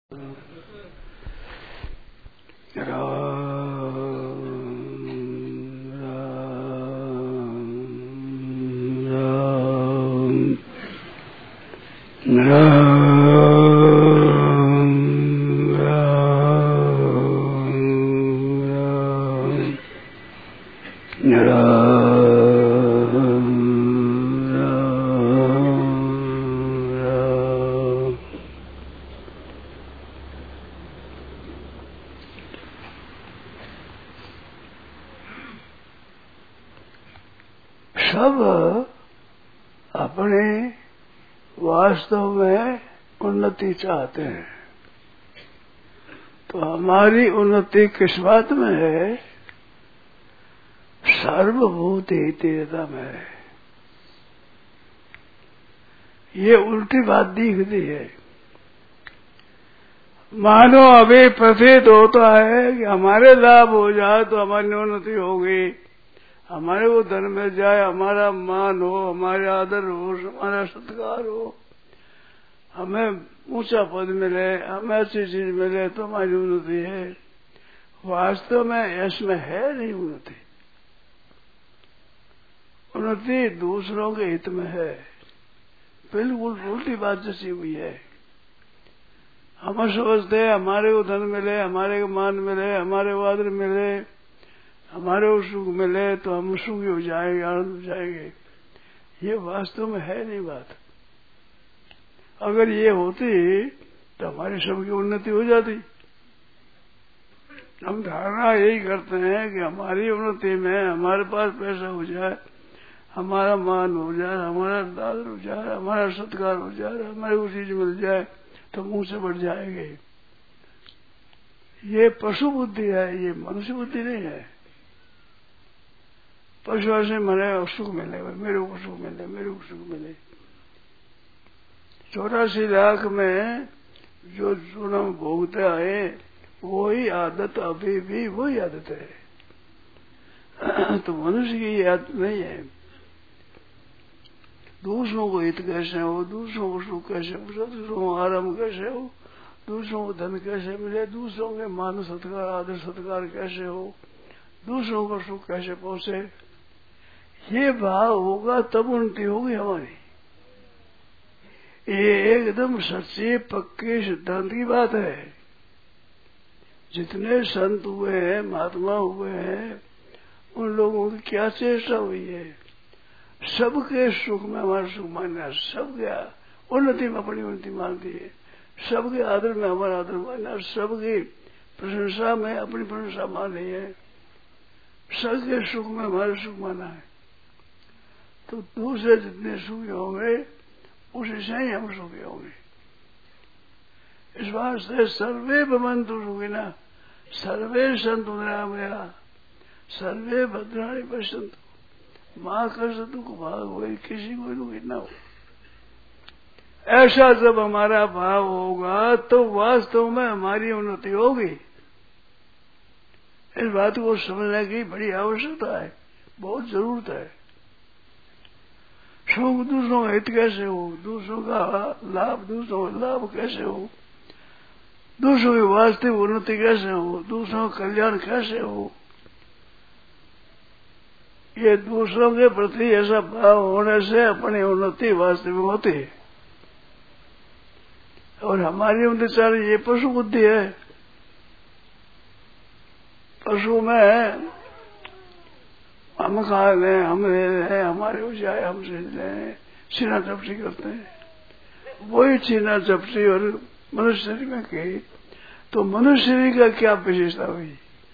सब अपने वास्तव में उन्नति चाहते हैं। तो हमारी उन्नति किस बात में है? सर्वभूत हितैषिता में है। ये उल्टी बात दिखती है। मानो अभी प्रतीत होता है कि हमारे लाभ हो जाए तो हमारी उन्नति होगी, हमारे को धन मिल जाए, हमारा मान हो, हमारे आदर हो, हमारा सत्कार हो, हमें ऊंचा पद मिले, हमें अच्छी चीज मिले तो हमारी उन्नति है। वास्तव में इसमें है नहीं उन्नति। उन्नति दूसरों के हित में है। बिल्कुल उल्टी बात जैसी हुई है। हम समझते हैं हमारे को धन मिले, हमारे को मान मिले, हमारे को आदर मिले, हमारे को सुख मिले तो हम सुखी हो जाएंगे, आनंद हो जाएंगे। ये वास्तव में है नहीं बात। अगर ये होती तो हमारी सबकी उन्नति हो जाती। हम धारणा यही करते हैं कि हमारी उन्नति में हमारे पास पैसा हो जाए, हमारा मान हो जाए, हमारा आदर हो जाए, हमारा सत्कार हो जाए, हमारे को चीज मिल जाए तो मुंह से बढ़ जाएंगे। ये पशु बुद्धि है, ये मनुष्य बुद्धि नहीं है। पशु से मरे और सुख मिले, मेरे को सुख मिले, मेरे को सुख मिले। 84 लाख में जो जुर्म भोगते आए वही आदत अभी भी वही आदत है। तो मनुष्य की ये आदत नहीं है। दूसरों को हित कैसे हो, दूसरों को सुख कैसे हो, दूसरों को आराम कैसे हो, दूसरों को धन कैसे मिले, दूसरों के मान सत्कार आदर सत्कार कैसे हो, दूसरों को सुख कैसे पहुंचे, ये भाव होगा तब उन्नति होगी हमारी। ये एकदम सच्ची पक्की सिद्धांत की बात है। जितने संत हुए हैं, महात्मा हुए हैं, उन लोगों की क्या चेष्टा हुई है? सबके सुख में हमारा सुख मानना, सबके उन्नति में अपनी उन्नति मानती है, सबके आदर में हमारा आदर मानना, सबकी प्रशंसा में अपनी प्रशंसा मानी है, सबके सुख में हमारा सुख माना है। तो दूसरे जितने सुखी होंगे उसी से ही हम सुखी होंगे। इस वास्ते सर्वे भवन्तु सुखिनः, सर्वे सन्तु निरामया, सर्वे भद्राणि पश्यन्तु मां कश्चित् दुःख भाग होए, किसी को दुख न हो। ऐसा जब हमारा भाव होगा तो वास्तव में हमारी उन्नति होगी। इस बात को समझने की बड़ी आवश्यकता है, बहुत जरूरत है। सुख दूसरों का हित कैसे हो, दूसरों का लाभ, दूसरों का लाभ कैसे हो, दूसरों की वास्तविक उन्नति कैसे हो, दूसरों का कल्याण कैसे हो, ये दूसरों के प्रति ऐसा भाव होने से अपनी उन्नति वास्तविक होती है। और हमारी उन्नति चाह रही ये पशु बुद्धि है। पशु में हम खा लें, हम ले लें, हमारे हो जाए, हम से लें, छीना झपटी करते हैं। वही छीना झपटी और मनुष्य शरीर में की तो मनुष्य शरीर का क्या विशेषता हुई?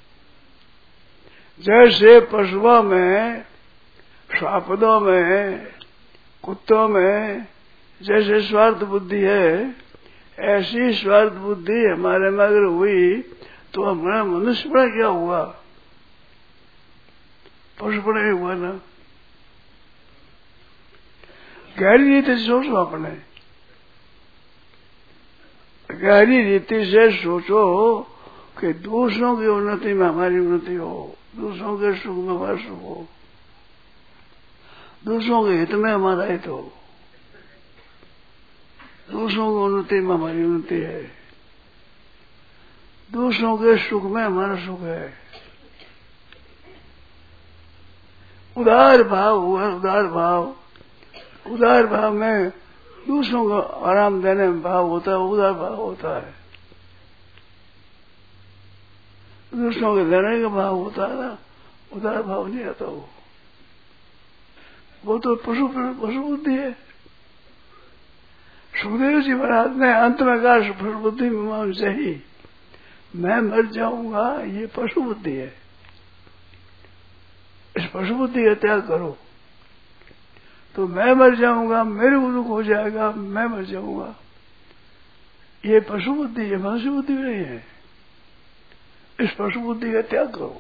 जैसे पशुओं में, श्वापदों में, कुत्तों में जैसे स्वार्थ बुद्धि है, ऐसी स्वार्थ बुद्धि हमारे में अगर हुई तो हमारा मनुष्यपना क्या हुआ? पशुपना ही हुआ ना। गहरी रीति से सोचो, अपने गहरी रीति से सोचो कि दूसरों की उन्नति में हमारी उन्नति हो, दूसरों के सुख में हमारा सुख हो, दूसरों के हित में हमारा हित हो, दूसरों की उन्नति में हमारी उन्नति है। दूसरों के सुख में हमारा सुख है। उदार भाव हुआ, उदार भाव, उदार भाव में दूसरों को आराम देने में भाव होता है, उदार भाव होता है। दूसरों के लेने का भाव होता है ना, उदार भाव नहीं आता। वो तो पशु बुद्धि है। सुखदेव जी महाराज ने अंत में कहा पशु बुद्धि में से ही मैं मर जाऊंगा, ये पशु बुद्धि है। इस पशु बुद्धि का त्याग करो तो मैं मर जाऊंगा, मेरे को दुख हो जाएगा, मैं मर जाऊंगा, ये पशु बुद्धि है, मनुष्य बुद्धि नहीं है। इस पशु बुद्धि का त्याग करो।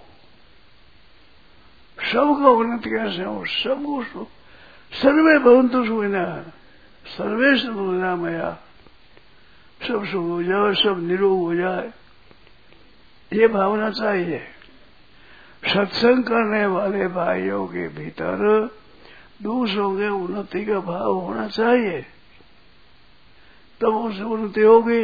सबका उन्नति कैसे हो, सबको सर्वे भवन्तु सुखिनः, सर्वे सुखिनः, सब सुख हो जाए, सब निरोग हो जाए, ये भावना चाहिए। सत्संग करने वाले भाइयों के भीतर दूसरों के उन्नति का भाव होना चाहिए, तब उससे उन्नति होगी।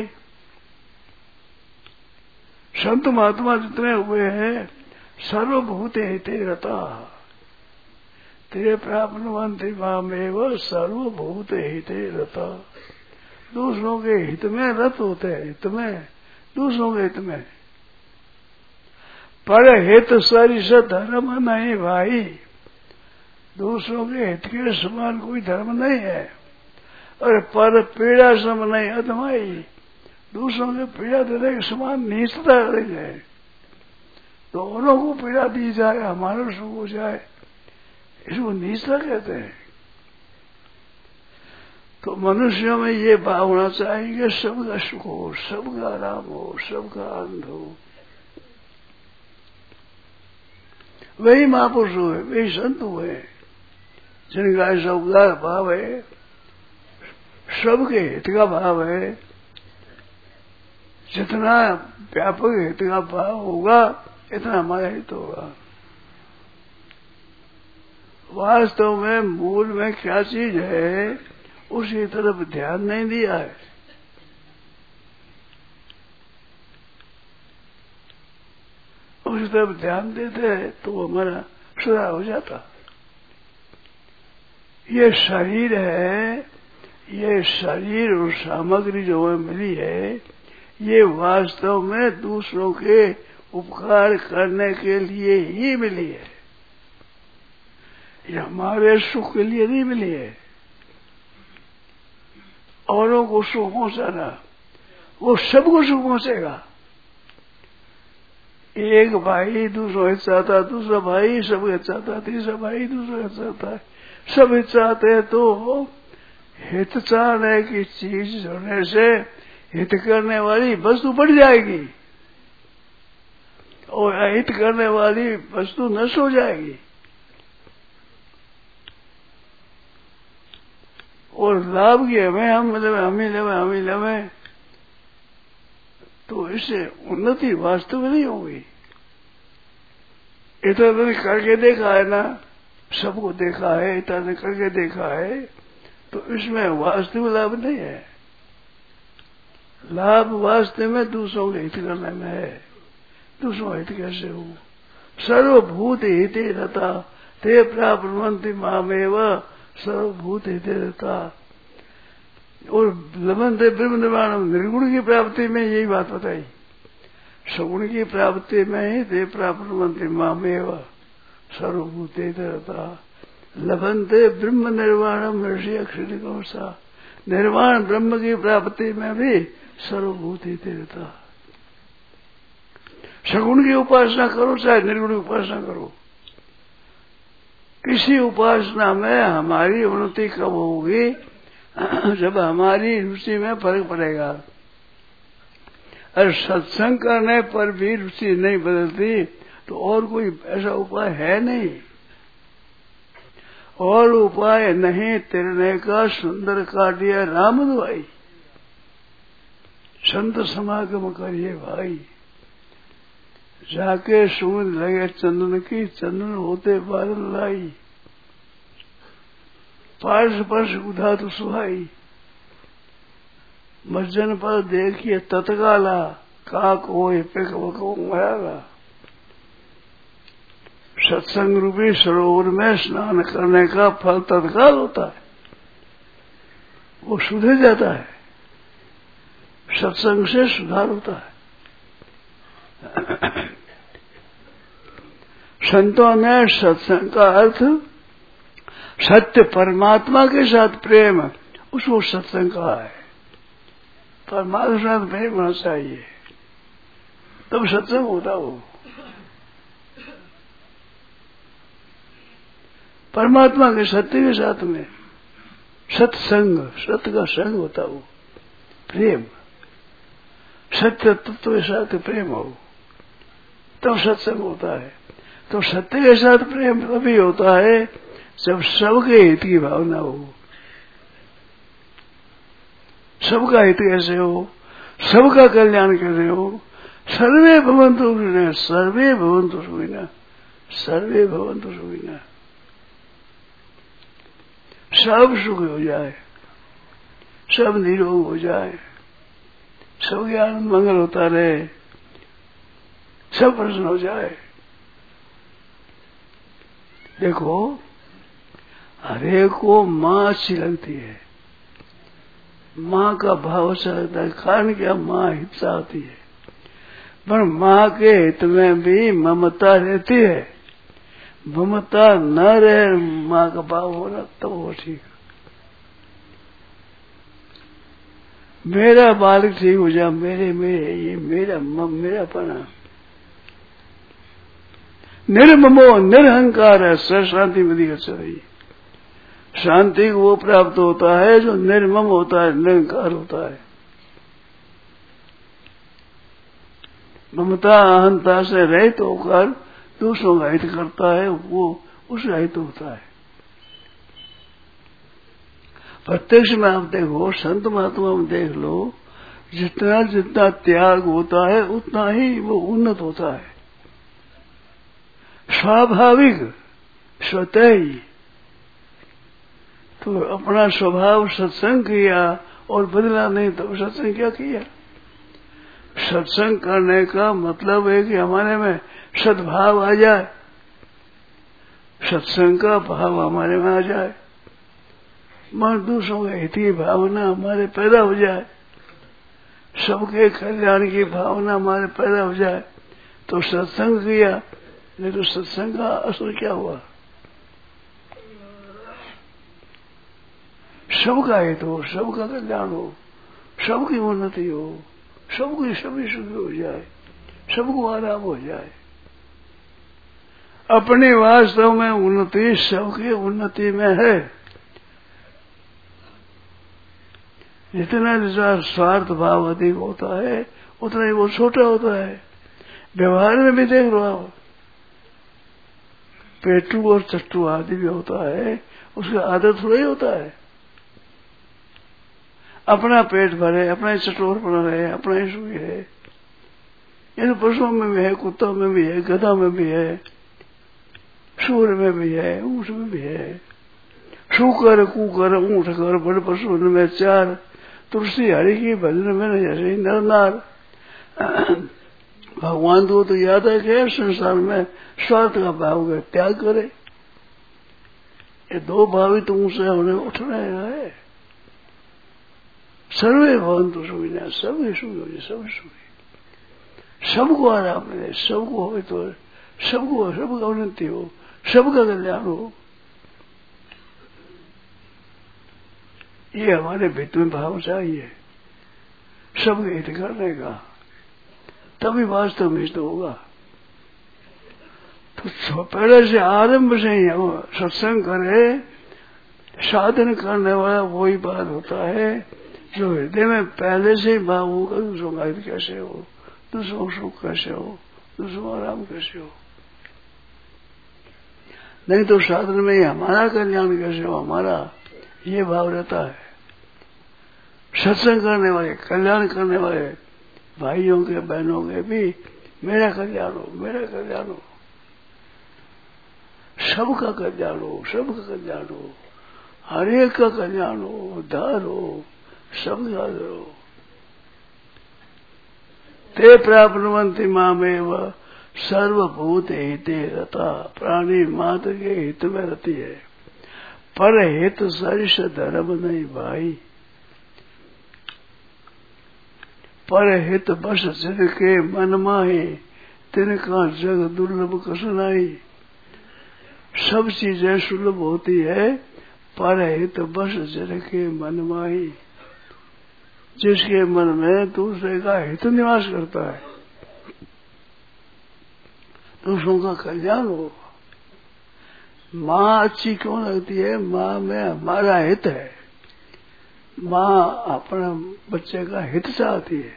संत महात्मा जितने हुए हैं सर्वभूते हिते रता, तेरे प्राप्नुवन्ति मामेव सर्वभूते हिते रता। दूसरों के हित में रत होते हैं, हित में, दूसरों के हित में। पर हित सरिस धर्म नहीं भाई, दूसरों के हित के समान कोई धर्म नहीं है। और पर पीड़ा सम नहीं अधमाई, दूसरों के पीड़ा देने के समान नीचता नहीं है। दोनों को पीड़ा दी जाए, हमारा सुख हो जाए, इसको नीचता कहते हैं। तो मनुष्यों में ये भाव होना चाहिए कि सबका सुख हो, सबका आराम हो, सबका आनंद हो। वही महापुरुष हुए, वही संत हुए जिनका ऐसा उदार भाव है, सबके हित का भाव है। जितना व्यापक हित का भाव होगा इतना हमारा हित होगा। वास्तव में मूल में क्या चीज है उसी तरफ ध्यान नहीं दिया है। उसी तरफ ध्यान देते तो हमारा सुधार हो जाता। ये शरीर है, ये शरीर और सामग्री जो हमें मिली है, ये वास्तव में दूसरों के उपकार करने के लिए ही मिली है। ये हमारे सुख के लिए नहीं मिली है। औरों को सुख पहुंचाना, वो सबको सुख पहुंचेगा। एक भाई दूसरों हित चाहता, दूसरा भाई सब हित चाहता, तीसरा भाई दूसरा हित चाहता है, सब हित चाहते हैं। तो हित चाहने की चीज होने से हित करने वाली वस्तु बढ़ जाएगी और अहित करने वाली वस्तु नष्ट हो जाएगी। और लाभ की हम लेवे तो इससे उन्नति वास्तव में नहीं होगी। इतना करके देखा है ना, सबको देखा है, इतना करके देखा है, तो इसमें वास्तविक लाभ नहीं है। लाभ वास्तव में दूसरों के हित करने में है। दूसरों हित कैसे हो? सर्वभूत हिते रता ते प्राप्नुवन्ति मामेव सर्वभूत हिते रता। और लभन्ते ब्रह्म निर्वाणम, निर्गुण की प्राप्ति में यही बात बताई। सगुण की प्राप्ति में ही ते प्राप्नुवन्ति मामेव सर्वभूत हिते रता। लभन्ते ब्रह्म निर्वाणम ऋषि अक्षरिकमसा। निर्वाण ब्रह्म की प्राप्ति में भी सर्वभूत हिते रता। सगुण की उपासना करो चाहे निर्गुण की उपासना करो, किसी उपासना में हमारी उन्नति कब होगी? जब हमारी रुचि में फर्क पड़ेगा। और सत्संग करने पर भी रुचि नहीं बदलती तो और कोई ऐसा उपाय है नहीं। और उपाय नहीं तिरने का सुंदर काटिया राम दुआई। संत समागम करिए भाई, जाके सुन लगे चंदन की, चंदन होते बादल लाई। पार्श पर्श उधा तो सुहाई, मज्जन पर देखिए तत्काला, काक हो पे को मरागा। सत्संग रूपी सरोवर में स्नान करने का फल तत्काल होता है, वो सुधर जाता है, सत्संग से सुधार होता है। संतों ने सत्संग का अर्थ सत्य परमात्मा के साथ प्रेम, उसको सत्संग कहा है। परमात्मा के साथ प्रेम होना चाहिए, तब सत्संग होता हो। परमात्मा के सत्य के साथ में सत्संग, सत्य का संग होता हो, प्रेम, सत्य तत्व के साथ प्रेम हो, तब सत्संग होता है। तो सत्य के साथ प्रेम तभी होता है जब सबके हित की भावना हो। सबका हित कैसे हो, सबका कल्याण कैसे हो। सर्वे भवन्तु सुखिनः, सर्वे भवन्तु सुखिनः, सर्वे भवन्तु सुखिनः। सब सुख हो जाए, सब निरोग हो जाए, सबके आनंद मंगल होता रहे, सब प्रसन्न हो जाए। देखो, हरे को माँ अच्छी लगती है, माँ का भाव अच्छा लगता है, कारण क्या, माँ हित चाहती है, पर माँ के हित में भी ममता रहती है। ममता न रहे, माँ का भाव होना तो वो ठीक। मेरा बालक ठीक हो जा, मेरे मेरे ये मेरा पना। निर्ममो निरहंकार है, शांति में दिखा रही। शांति को वो प्राप्त होता है जो निर्मम होता है, निरहंकार होता है। ममता अहंता से रहित होकर दूसरों का हित करता है, वो उसका हित होता है। प्रत्यक्ष में आप देखो, संत महात्मा में देख लो, जितना जितना त्याग होता है उतना ही वो उन्नत होता है। स्वाभाविक, स्वतः ही। तो अपना स्वभाव सत्संग किया और बदला नहीं तो सत्संग क्या किया। सत्संग करने का मतलब है कि हमारे में सद्भाव आ जाए, सत्संग का भाव हमारे में आ जाए, मन दूसरों के हित की भावना हमारे पैदा हो जाए, सबके कल्याण की भावना हमारे पैदा हो जाए, तो सत्संग किया। नहीं तो सत्संग का असर क्या हुआ। सबका हित हो, सबका कल्याण हो, सबकी उन्नति हो, सबकी सभी सुखी हो जाए, सबको आराम हो जाए। अपने वास्तव में उन्नति सबकी उन्नति में है। जितना जितना स्वार्थ भाव अधिक होता है उतना ही वो छोटा होता है। व्यवहार में भी देख लो आप, पेटू और चट्टू आदि भी होता है, उसका आदर थोड़ा ही होता है। अपना पेट भरे, अपना ही चटोर पड़ा रहे, अपना ही सुखी है। ये तो पशुओं में भी है, कुत्तों में भी है, गधा में भी है, सूर में भी है, ऊँट में भी है। सूकर कुकर ऊँट कर बड़े पशु में चार, तुलसी हरि की भजन में जैसे नर नार। भगवान तो याद है कि संसार में स्वार्थ का भाव का त्याग करे। ये दो भाव ही तो ऊंचे होने उठ रहे हैं। सर्वे भवन्तु सुखिनः, सब सुखी हो जाए, सब सुखी, सबको आराम मिले, सबको हो तो सबका उन्नति हो, सबका कल्याण हो। ये हमारे भीतर में भाव चाहिए, सबके हित करने का, तभी वास्तव में हित होगा। तो पहले से आरंभ से ही हम सत्संग करे, साधन करने वाला वही बात होता है जो हृदय में पहले से ही भाव होगा। दूसरों का हित कैसे हो, दूसरों का सुख कैसे हो, दूसरों का आराम कैसे हो। नहीं तो साधन में ही हमारा कल्याण कैसे हो, हमारा ये भाव रहता है। सत्संग करने वाले, कल्याण करने वाले भाइयों के बहनों के भी मेरा कल्याण हो, मेरा कल्याण हो, सबका कल्याण हो, सबका कल्याण हो, हर एक का कल्याण हो, उद्धार हो, सब आदर हो। ते प्राप्नुवन्ति मामेव सर्वभूत हिते रता। प्राणी मात्र के हित में रती है, पर हित सरिष धर्म नहीं भाई। पर हित बस जिनके मन माही, तिनका जग दुर्लभ कसु नाही। सब चीजें सुलभ होती है, पर हित बस जिनके मन माही। जिसके मन में दूसरे का हित निवास करता है, दूसरों का कल्याण हो। माँ अच्छी क्यों लगती है? माँ में हमारा हित है। माँ अपना बच्चे का हित चाहती है,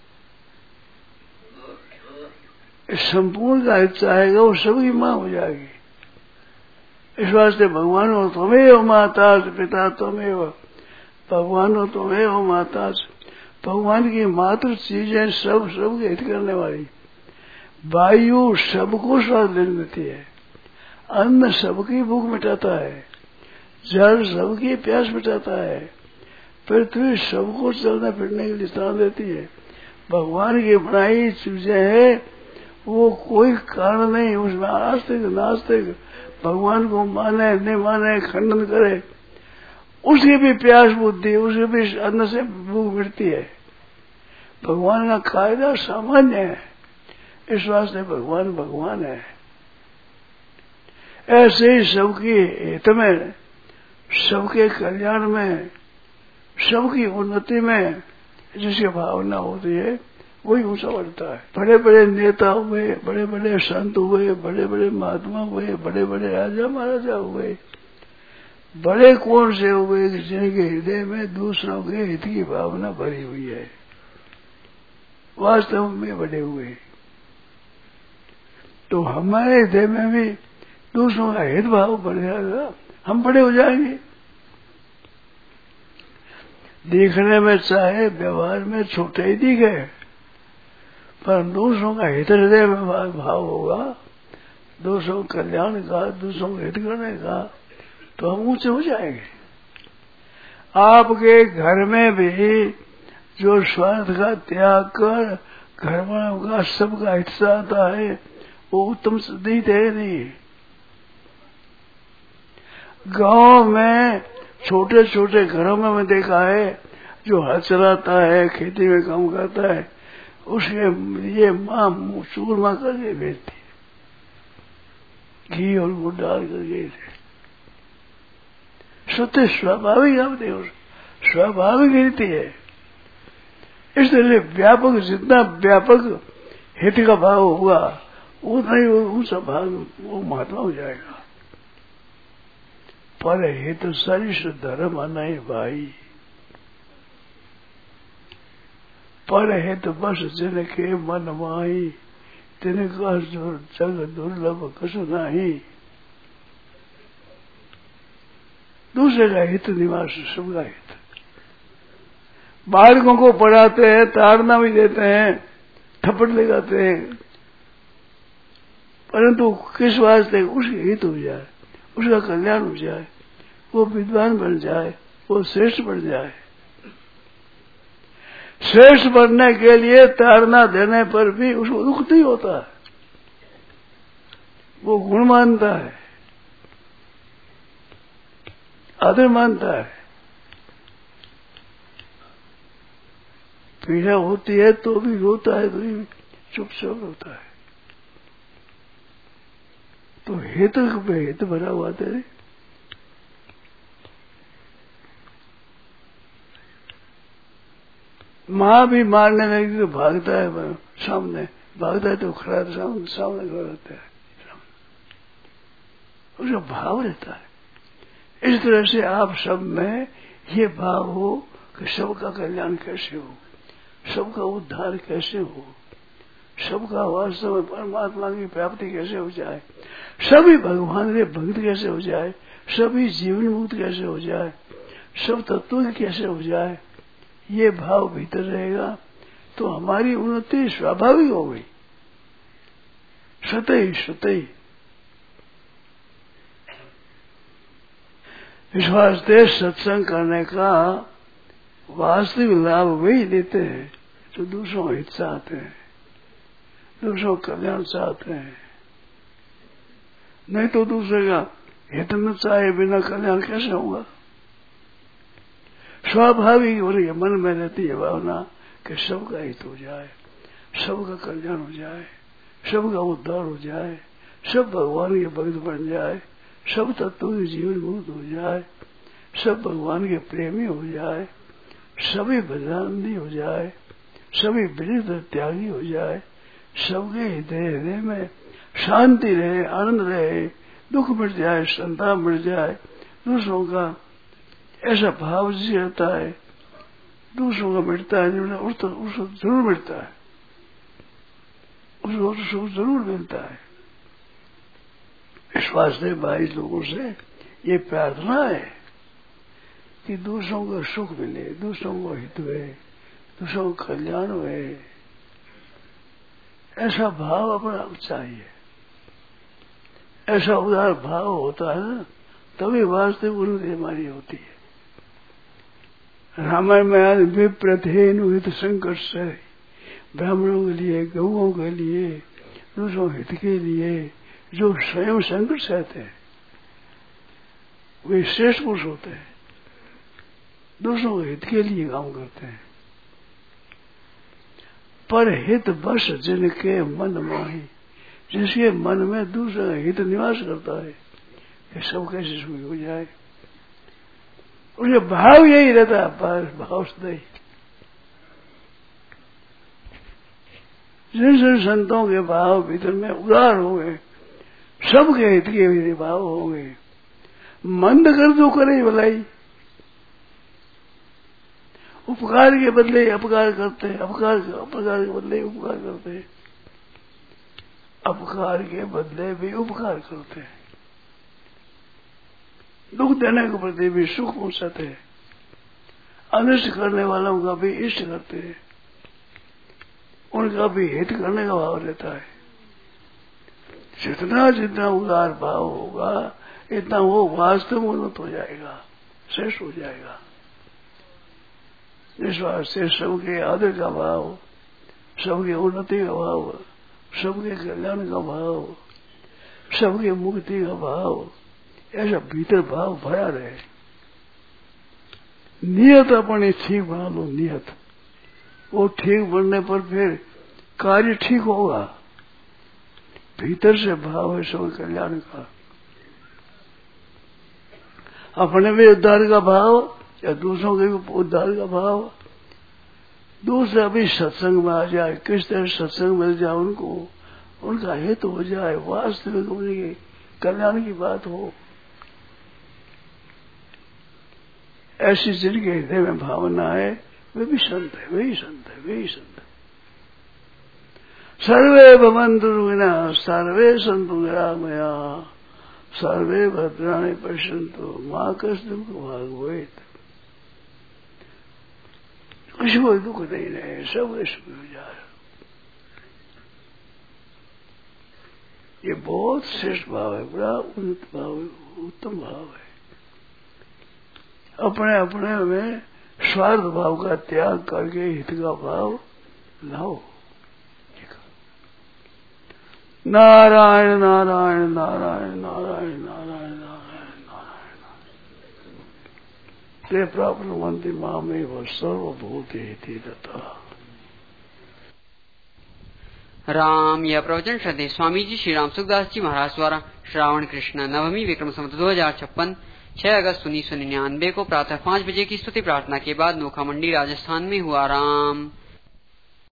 संपूर्ण का हित चाहेगा, वो सबकी माँ हो जाएगी। इस वास्ते भगवान हो त्वमेव माता पिता त्वमेव, भगवान हो त्वमेव माता। भगवान की मात्र चीजें सब के हित करने वाली। वायु सबको स्वाद लेने देती है, अन्न सबकी भूख मिटाता है, जल सबकी प्यास मिटाता है, पृथ्वी सबको चलने फिरने के लिए स्थान देती है। भगवान की बनाई चीजें है, वो कोई कारण नहीं उसमें आस्तिक नास्तिक भगवान को माने नहीं माने खंडन करे, उसकी भी प्यास बुद्धि, उसकी भी अन्न से भूख मिटती है। भगवान का कायदा सामान्य है, इस वास्ते भगवान भगवान है। ऐसे ही सबके हित में, सबके कल्याण में, सबकी उन्नति में जिसकी भावना होती है वही ऊंचा बढ़ता है। बड़े बड़े नेता हुए, बड़े बड़े संत हुए, बड़े बड़े महात्मा हुए, बड़े बड़े राजा महाराजा हुए, बड़े कौन से हुए जिनके हृदय में दूसरों के हित की भावना भरी हुई है, वास्तव में बड़े हुए। तो हमारे हृदय में भी दूसरों का हित भाव बढ़ जाएगा, हम बड़े हो जाएंगे। देखने में चाहे व्यवहार में छोटे ही दिखे, पर दूसरों का हित हृदय में भाव होगा, दूसरों का कल्याण का, दूसरों का हित करने का, तो हम ऊंचे हो जाएंगे। आपके घर में भी जो स्वार्थ का त्याग कर घर वालों का सबका हित चाहता है, वो उत्तम सिद्धित है नहीं। गांव में छोटे छोटे घरों में मैं देखा है, जो हल चलाता है, खेती में काम करता है, उसके ये माँ चूरमा करके भेजती है, घी और गुड़ डाल करके। सत्य स्वाभाविक होती है, स्वाभाविक रीति है। इसलिए व्यापक, जितना व्यापक हित का भाव होगा उतना ही ऊंचा भाव वो महात्मा हो जाएगा। पर हित सरिष धर्म नहीं भाई, पर हित बस जिनके मन माही, तिनका जग दुर्लभ कसु नाही। दूसरे का हित निवास, सबका हित। बालकों को पढ़ाते हैं, ताड़ना भी देते हैं, थप्पड़ लगाते हैं, परंतु किस वास्ते? उसके हित हो जाए, उसका कल्याण हो जाए, वो विद्वान बन जाए, वो श्रेष्ठ बन जाए। श्रेष्ठ बनने के लिए ताड़ना देने पर भी उसको दुख नहीं होता है, वो गुण मानता है, आदर मानता है। पीड़ा होती है तो भी रोता है, तो भी चुपचाप रोता है। तो हित पे हित भरा हुआ तेरे। माँ भी मारने लगी तो भागता है, सामने भागता है तो खड़ा सामने खड़ा रहता है, उसका भाव रहता है। इस तरह से आप सब में ये भाव हो कि सबका कल्याण कैसे हो, सबका उद्धार कैसे हो, सबका वास्तव में परमात्मा की प्राप्ति कैसे हो जाए, सभी भगवान के भक्त कैसे हो जाए, सभी जीवन मुक्त कैसे हो जाए, सब तत्व कैसे हो जाए, ये भाव भीतर रहेगा तो हमारी उन्नति स्वाभाविक हो गई, स्वतः ही। इस वास्ते सत्संग करने का वास्तविक लाभ वही लेते हैं जो दूसरों हित चाहते हैं। दूसरों का कल्याण चाहते हैं, नहीं तो दूसरे का हित न चाहे बिना कल्याण कैसे होगा। स्वाभाविक हो रही है, मन में रहती है भावना कि सबका हित हो जाए, सबका कल्याण हो जाए, सबका उद्धार हो जाए, सब भगवान के भक्त बन जाए, सब तत्वों के जीवन मुक्त हो जाए, सब भगवान के प्रेमी हो जाए, सभी भजनानंदी हो जाए, सभी विरुद्ध त्यागी हो जाए, सबके हृदय में शांति रहे, आनंद रहे, दुख मिट जाए, संताप मिट जाए, दूसरों का ऐसा भाव जिसे रहता है, दूसरों का मिटता है, उसको जरूर मिटता है, उसको सुख जरूर मिलता है। इस वास्ते भाई लोगों से ये प्रार्थना है कि दूसरों को सुख मिले, दूसरों को हित हुए, दूसरों को कल्याण हुए, ऐसा भाव अपना चाहिए। ऐसा उदार भाव होता है ना, तभी वास्तविक उन्नति हमारी होती है। रामायण में विप्रथेनु हित संकर्ष है, ब्राह्मणों के लिए, गौओं के लिए, दूसरों हित के लिए जो स्वयं संकट सहते हैं वे श्रेष्ठ पुरुष होते हैं, दूसरों के हित के लिए काम करते हैं। पर हित बस जिनके मन माही, जिसके मन में दूसरा हित निवास करता है कि सब कैसे सुखी हो जाए, उसके भाव यही रहता है, पर भाव नहीं। जिन जिन संतों के भाव भीतर में उदार होंगे, सबके हित के भाव होंगे, मंद कर दो करे भलाई, उपकार के बदले अपकार करते हैं, अपकार के बदले उपकार करते हैं, अपकार के बदले भी उपकार करते हैं, दुख देने के प्रति भी सुख पहुंचाते हैं, अनिष्ट करने वालों का भी इष्ट करते हैं, उनका भी हित करने का भाव रहता है। जितना जितना उदार भाव होगा इतना वो वास्तव में उन्नत हो जाएगा, श्रेष्ठ हो जाएगा। इस वास्ते सबके आदर का भाव, सबके उन्नति का भाव, सबके कल्याण का भाव, सबके मुक्ति का भाव, ऐसा भीतर भाव भरा रहे। नियत अपने ठीक बना लो, नियत वो ठीक बनने पर फिर कार्य ठीक होगा। भीतर से भाव है सब कल्याण का, अपने भी उद्धार का भाव या दूसरों के भी उद्धार का भाव, दूसरा भी सत्संग में आ जाए, किस तरह सत्संग मिल जाए उनको, उनका हित हो जाए, वास्तविक उनके कल्याण की बात हो, ऐसी जिनके हृदय में भावना है वे भी संत है, वे ही संत है, वे ही संत है। सर्वे भवन्तु सुखिनः, सर्वे सन्तु निरामया, सर्वे भद्राणि पश्यन्तु मा कश्चित् भाग् भवेत्। किसी को दुख नहीं रहे, सब सुखी हो जाए। ये बहुत श्रेष्ठ भाव है, बड़ा उन्नत भाव है, उत्तम भाव है। अपने अपने में स्वार्थ भाव का त्याग करके हित का भाव लाओ। नारायण नारायण नारायण नारायण नारायण नारायण नारायण। ते प्राप्नुवन्ति मामेव सर्वभूतेति तथा। राम। यह प्रवचन श्रद्धेय स्वामी जी श्री राम सुखदास जी महाराज द्वारा श्रावण कृष्ण नवमी विक्रम संवत 2056 6 अगस्त 1999 को प्रातः 5 बजे की स्तुति प्रार्थना के बाद नोखा मंडी राजस्थान में हुआ। राम।